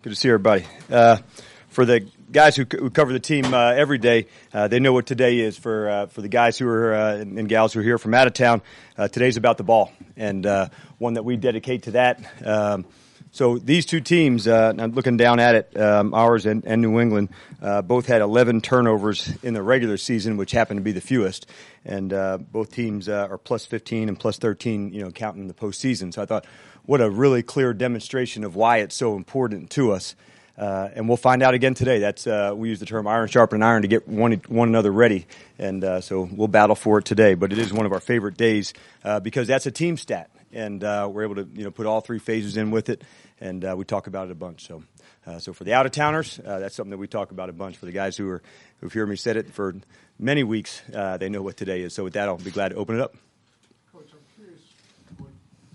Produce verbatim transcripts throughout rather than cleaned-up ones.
Good to see everybody. Uh, for the guys who, who cover the team uh, every day, uh, they know what today is. For uh, for the guys who are uh, and gals who are here from out of town, uh, today's about the ball, and uh, one that we dedicate to that. Um, so these two teams, uh, I'm looking down at it, um, ours and, and New England, uh, both had eleven turnovers in the regular season, which happened to be the fewest. And uh, both teams uh, are plus fifteen and plus thirteen, you know, counting the postseason. So I thought, what a really clear demonstration of why it's so important to us. Uh, and we'll find out again today. That's uh, we use the term iron sharpening iron to get one one another ready, and uh, so we'll battle for it today. But it is one of our favorite days uh, because that's a team stat, and uh, we're able to you know put all three phases in with it, and uh, we talk about it a bunch. So, uh, so for the out of towners, uh, that's something that we talk about a bunch. For the guys who are who've heard me said it for many weeks, uh, they know what today is. So with that, I'll be glad to open it up. Coach, I'm curious what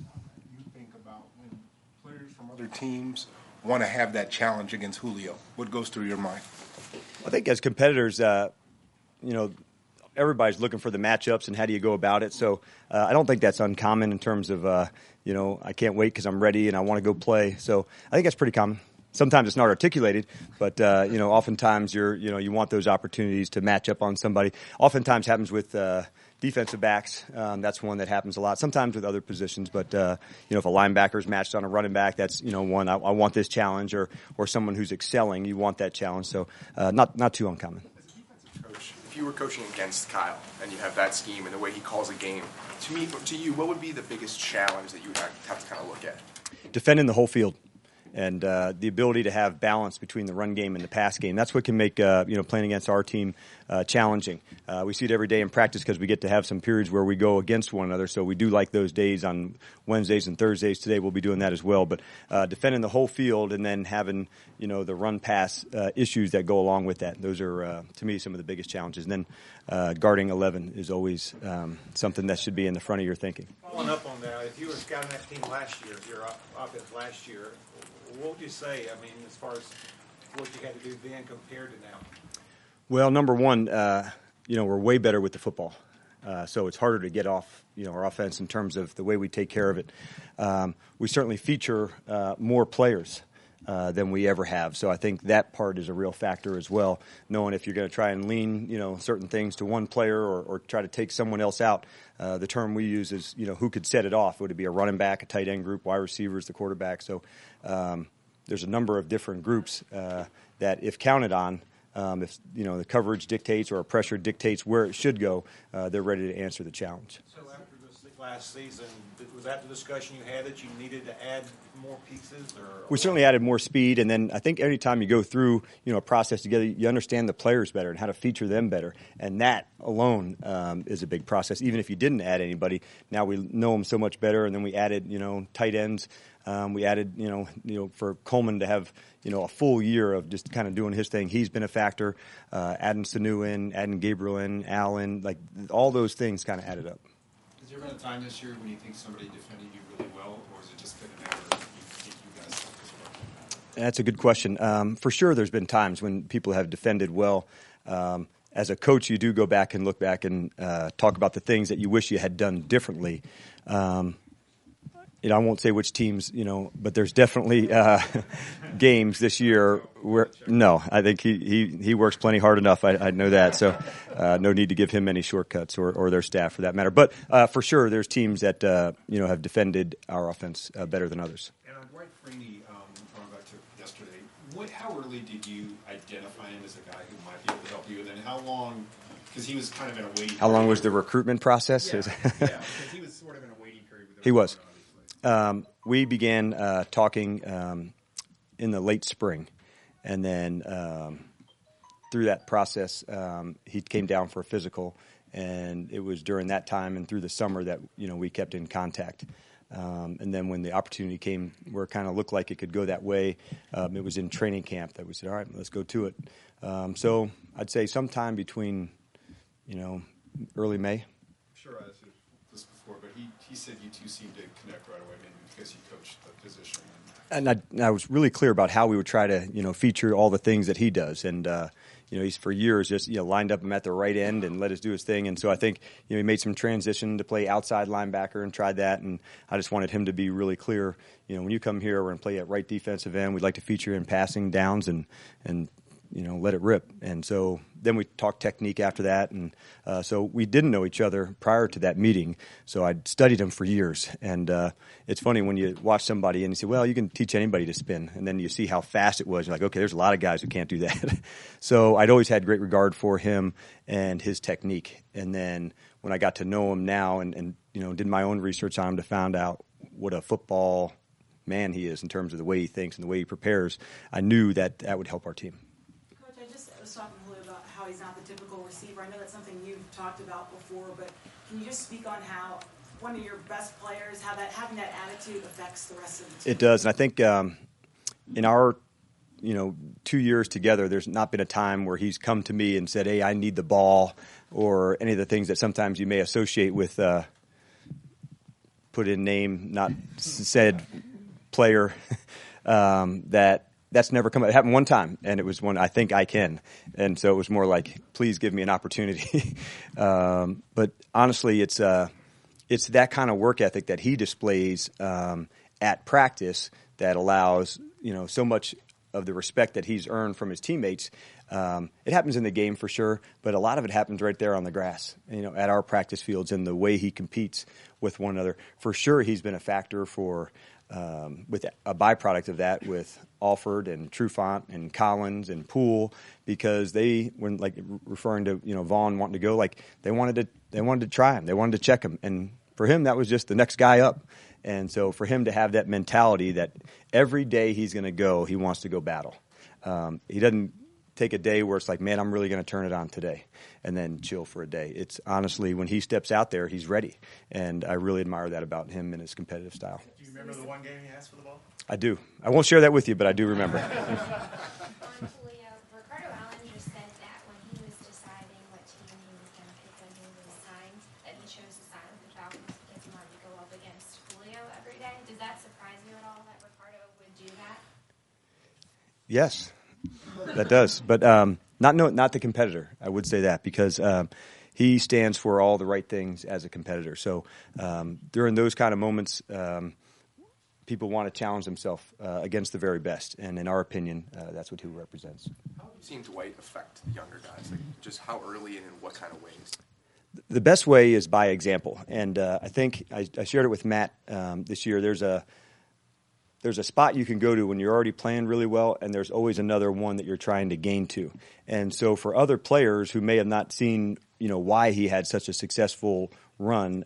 you think about when players from other teams want to have that challenge against Julio. What goes through your mind? I think as competitors, uh, you know, everybody's looking for the matchups and how do you go about it. So uh, I don't think that's uncommon in terms of, uh, you know, I can't wait because I'm ready and I want to go play. So I think that's pretty common. Sometimes it's not articulated, but, uh, you know, oftentimes you're, you know, you want those opportunities to match up on somebody. Oftentimes happens with uh, defensive backs. Um, that's one that happens a lot. Sometimes with other positions, but, uh, you know, if a linebacker's matched on a running back, that's, you know, one, I, I want this challenge, or, or someone who's excelling, you want that challenge. So uh, not, not too uncommon. As a defensive coach, if you were coaching against Kyle and you have that scheme and the way he calls a game, to me, to you, what would be the biggest challenge that you would have to kind of look at? Defending the whole field. And uh, the ability to have balance between the run game and the pass game. That's what can make uh, you know playing against our team uh, challenging. Uh, we see it every day in practice because we get to have some periods where we go against one another. So we do like those days on Wednesdays and Thursdays. Today we'll be doing that as well. But uh, defending the whole field and then having you know the run pass uh, issues that go along with that. Those are uh, to me some of the biggest challenges. And then uh, guarding eleven is always um, something that should be in the front of your thinking. Following up on that, if you were scouting that team last year, your offense last year, what would you say, I mean, as far as what you had to do then compared to now? Well, number one, uh, you know, we're way better with the football. Uh, so it's harder to get off, you know, our offense in terms of the way we take care of it. Um, we certainly feature uh, more players uh, than we ever have. So I think that part is a real factor as well, knowing if you're going to try and lean, you know, certain things to one player or, or try to take someone else out. Uh, the term we use is, you know, who could set it off? Would it be a running back, a tight end group, wide receivers, the quarterback? So um, there's a number of different groups uh, that, if counted on, um, if you know the coverage dictates or pressure dictates where it should go, uh, they're ready to answer the challenge. So after this last season, was that the discussion you had that you needed to add more pieces? Or we certainly added more speed, and then I think every time you go through you know a process together, you understand the players better and how to feature them better, and that alone um, is a big process. Even if you didn't add anybody, now we know them so much better, and then we added you know tight ends. Um, we added, you know, you know, for Coleman to have, you know, a full year of just kind of doing his thing. He's been a factor. Uh, adding Sanu in, adding Gabriel in, Allen, like all those things kind of added up. Has there been a time this year when you think somebody defended you really well, or is it just been a matter of you think you guys suck as well? That's a good question. Um, for sure, there's been times when people have defended well. Um, as a coach, you do go back and look back and uh, talk about the things that you wish you had done differently. Um, You know, I won't say which teams, you know, but there's definitely uh, games this year where no, I think he, he, he works plenty hard enough. I, I know that, so uh, no need to give him any shortcuts or, or their staff for that matter. But uh, for sure, there's teams that uh, you know have defended our offense uh, better than others. And on Dwight Freeney, um, going back to yesterday, what, how early did you identify him as a guy who might be able to help you? And then how long? Because he was kind of in a waiting. How long was the recruitment process? Yeah, yeah, because he was sort of in a waiting period. With he was. Um, we began uh, talking um, in the late spring, and then um, through that process, um, he came down for a physical, and it was during that time and through the summer that you know we kept in contact. Um, and then when the opportunity came where it kind of looked like it could go that way, um, it was in training camp that we said, all right, let's go to it. Um, so I'd say sometime between, you know, early May. Sure, I said this before, but he, he said you two seemed to connect right away, maybe because you coached the position. And I, I was really clear about how we would try to, you know, feature all the things that he does. And, uh, you know, he's for years just, you know, lined up him at the right end and let us do his thing. And so I think, you know, he made some transition to play outside linebacker and tried that. And I just wanted him to be really clear, you know, when you come here, we're going to play at right defensive end. We'd like to feature in passing downs and, and, you know, let it rip. And so then we talked technique after that. And uh, so we didn't know each other prior to that meeting. So I'd studied him for years. And uh, it's funny when you watch somebody and you say, well, you can teach anybody to spin. And then you see how fast it was. You're like, okay, there's a lot of guys who can't do that. So I'd always had great regard for him and his technique. And then when I got to know him now and, and you know, did my own research on him to find out what a football man he is in terms of the way he thinks and the way he prepares, I knew that that would help our team. Was talking to Julio about how he's not the typical receiver. I know that's something you've talked about before, but can you just speak on how one of your best players, how that having that attitude affects the rest of the team? It does, and I think um, in our, you know, two years together, there's not been a time where he's come to me and said, "Hey, I need the ball," or any of the things that sometimes you may associate with uh, put in name, not said player um, that. That's never come up. It happened one time, and it was when I think I can. And so it was more like, please give me an opportunity. um, but honestly, it's uh, it's that kind of work ethic that he displays um, at practice that allows, you know, so much of the respect that he's earned from his teammates. Um, it happens in the game for sure, but a lot of it happens right there on the grass, you know, at our practice fields and the way he competes with one another. For sure, he's been a factor for Um, with a byproduct of that with Alford and Trufant and Collins and Poole, because they, when like referring to, you know, Vaughn wanting to go, like they wanted to, they wanted to try him. They wanted to check him. And for him, that was just the next guy up. And so for him to have that mentality that every day he's going to go, he wants to go battle. Um, he doesn't take a day where it's like, man, I'm really going to turn it on today and then chill for a day. It's honestly, when he steps out there, he's ready. And I really admire that about him and his competitive style. Do you remember the one game he asked for the ball? I do. I won't share that with you, but I do remember. On Julio, Ricardo Allen just said that when he was deciding what team he was going to pick when he was signed, that he chose to sign with the Falcons because he wanted to go up against Julio every day. Does that surprise you at all that Ricardo would do that? Yes, that does. But um, not no, not the competitor. I would say that because um, he stands for all the right things as a competitor. So um, during those kind of moments, um, people want to challenge themselves uh, against the very best. And in our opinion, uh, that's what he represents. How have you seen Dwight affect the younger guys? Like just how early and in what kind of ways? The best way is by example. And uh, I think I, I shared it with Matt um, this year. There's a There's a spot you can go to when you're already playing really well, and there's always another one that you're trying to gain to. And so for other players who may have not seen, you know, why he had such a successful run,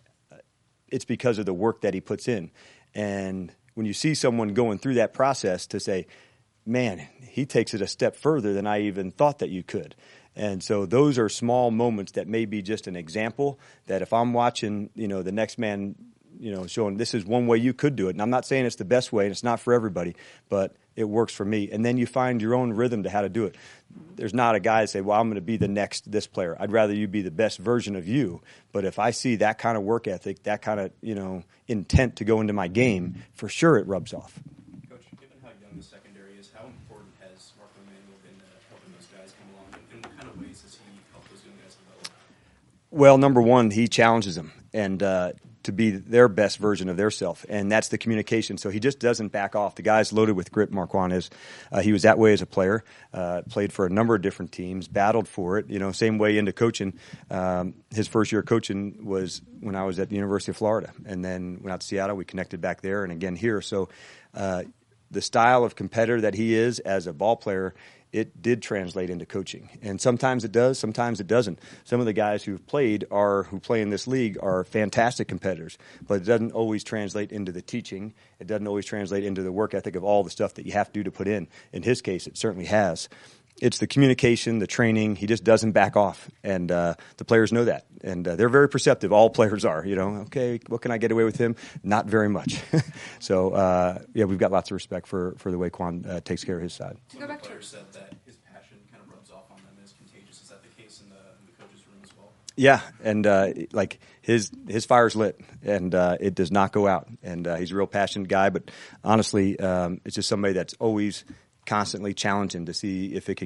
it's because of the work that he puts in. And when you see someone going through that process to say, man, he takes it a step further than I even thought that you could. And so those are small moments that may be just an example that if I'm watching, you know, the next man, you know, showing this is one way you could do it. And I'm not saying it's the best way and it's not for everybody, but it works for me. And then you find your own rhythm to how to do it. There's not a guy that say, well, I'm going to be the next this player. I'd rather you be the best version of you. But if I see that kind of work ethic, that kind of, you know, intent to go into my game, for sure it rubs off. Coach, given how young the secondary is, how important has Marco Emanuel been uh, helping those guys come along? And what kind of ways has he helped those young guys develop? Well, number one, he challenges them. And, uh, to be their best version of their self, and that's the communication. So he just doesn't back off. The guy's loaded with grit, Marquand is. Uh, he was that way as a player, uh, played for a number of different teams, battled for it, you know, same way into coaching. Um, his first year of coaching was when I was at the University of Florida, and then went out to Seattle. We connected back there and again here. So uh, the style of competitor that he is as a ball player, it did translate into coaching. And sometimes it does, sometimes it doesn't. Some of the guys who've played are, who play in this league are fantastic competitors, but it doesn't always translate into the teaching. It doesn't always translate into the work ethic of all the stuff that you have to do to put in. In his case, it certainly has. It's the communication, the training. He just doesn't back off. And uh, the players know that. And uh, they're very perceptive. All players are, you know, okay, what can I get away with him? Not very much. so, uh, yeah, we've got lots of respect for, for the way Quan uh, takes care of his side. To go back to players said that his passion kind of rubs off on them as contagious. Is that the case in the, in the coach's room as well? Yeah, and uh, like his his fire's lit, and uh, it does not go out. And uh, he's a real passionate guy, but honestly, um, it's just somebody that's always constantly challenge him to see if it can get,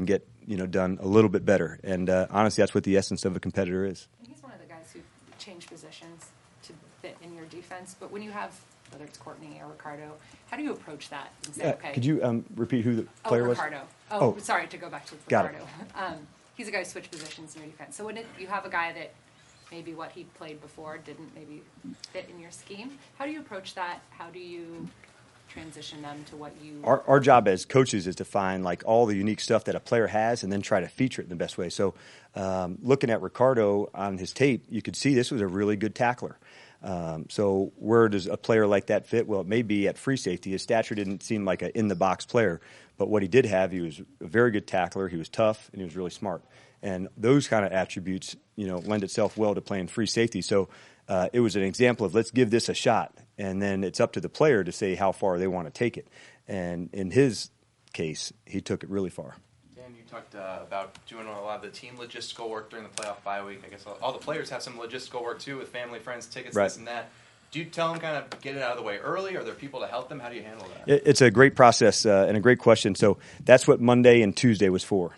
you know, done a little bit better. And uh, honestly, that's what the essence of a competitor is. He's one of the guys who changed positions to fit in your defense. But when you have, whether it's Courtney or Ricardo, how do you approach that and say, Uh, okay? Could you um, repeat who the player oh, was? Ricardo. Oh, Oh. sorry, to go back to Got it. Ricardo. Um, he's a guy who switched positions in your defense. So when it, you have a guy that maybe what he played before didn't maybe fit in your scheme, how do you approach that? How do you transition them to what you... Our, our job as coaches is to find like all the unique stuff that a player has and then try to feature it in the best way. So um, looking at Ricardo on his tape, you could see this was a really good tackler. Um, so where does a player like that fit? Well, it may be at free safety. His stature didn't seem like an in-the-box player, but what he did have, he was a very good tackler, he was tough, and he was really smart. And those kind of attributes, you know, lend itself well to playing free safety. So uh, it was an example of let's give this a shot, and then it's up to the player to say how far they want to take it. And in his case, he took it really far. Dan, you talked uh, about doing a lot of the team logistical work during the playoff bye week. I guess all, all the players have some logistical work too with family, friends, tickets, Right. this and that. Do you tell them kind of get it out of the way early? Are there people to help them? How do you handle that? It, it's a great process uh, and a great question. So that's what Monday and Tuesday was for.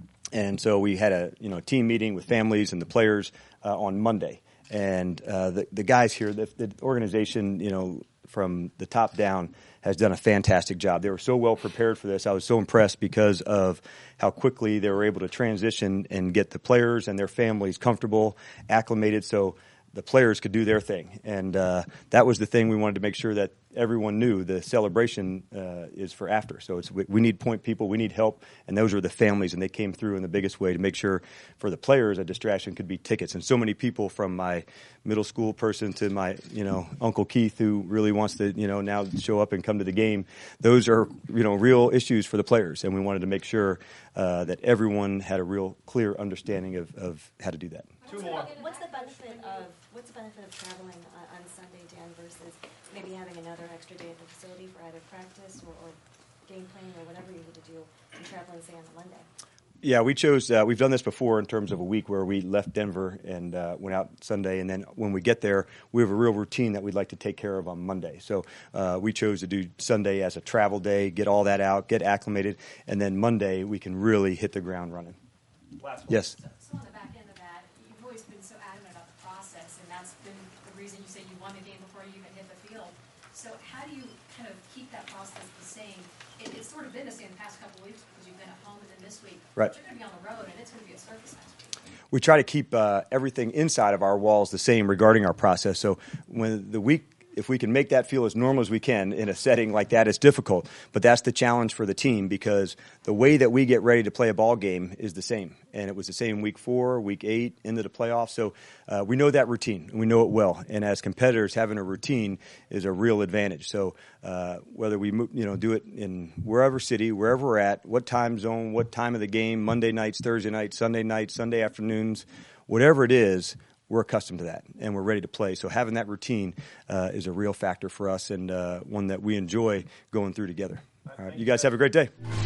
And so we had a you know team meeting with families and the players uh, on Monday. And uh, the the guys here, the, the organization, you know, from the top down, has done a fantastic job. They were so well prepared for this. I was so impressed because of how quickly they were able to transition and get the players and their families comfortable, acclimated, so the players could do their thing. And uh, that was the thing we wanted to make sure that everyone knew. The celebration uh, is for after. So it's we, we need point people, we need help, and those were the families, and they came through in the biggest way to make sure for the players a distraction could be tickets. And so many people, from my middle school person to my, you know, Uncle Keith, who really wants to, you know, now show up and come to the game, those are, you know, real issues for the players, and we wanted to make sure uh, that everyone had a real clear understanding of, of how to do that. Two more. What's the benefit of what's the benefit of traveling on, on Sunday, Dan, versus maybe having another extra day at the facility for either practice or, or game planning or whatever you need to do, and traveling, say, on the Monday? Yeah, we chose, uh, we've done this before in terms of a week where we left Denver and uh, went out Sunday, and then when we get there, we have a real routine that we'd like to take care of on Monday. So uh, we chose to do Sunday as a travel day, get all that out, get acclimated, and then Monday we can really hit the ground running. Last one. Yes. So, so on the back end of that, you've always been so adamant about the process, and that's been the reason you say you won the game before you even hit the field. So how do you kind of keep that process the same? It, it's sort of been the same the past couple of weeks because you've been at home, and then this week, Right. but you're going to be on the road, and it's going to be a circus next week. We try to keep uh, everything inside of our walls the same regarding our process. So when the week, if we can make that feel as normal as we can in a setting like that, it's difficult. But that's the challenge for the team, because the way that we get ready to play a ball game is the same. And it was the same week four, week eight, into the playoffs. So uh, we know that routine, and we know it well. And as competitors, having a routine is a real advantage. So uh, whether we you know do it in wherever city, wherever we're at, what time zone, what time of the game, Monday nights, Thursday nights, Sunday nights, Sunday afternoons, whatever it is, we're accustomed to that, and we're ready to play. So having that routine uh, is a real factor for us, and uh, one that we enjoy going through together. All right, you guys have a great day.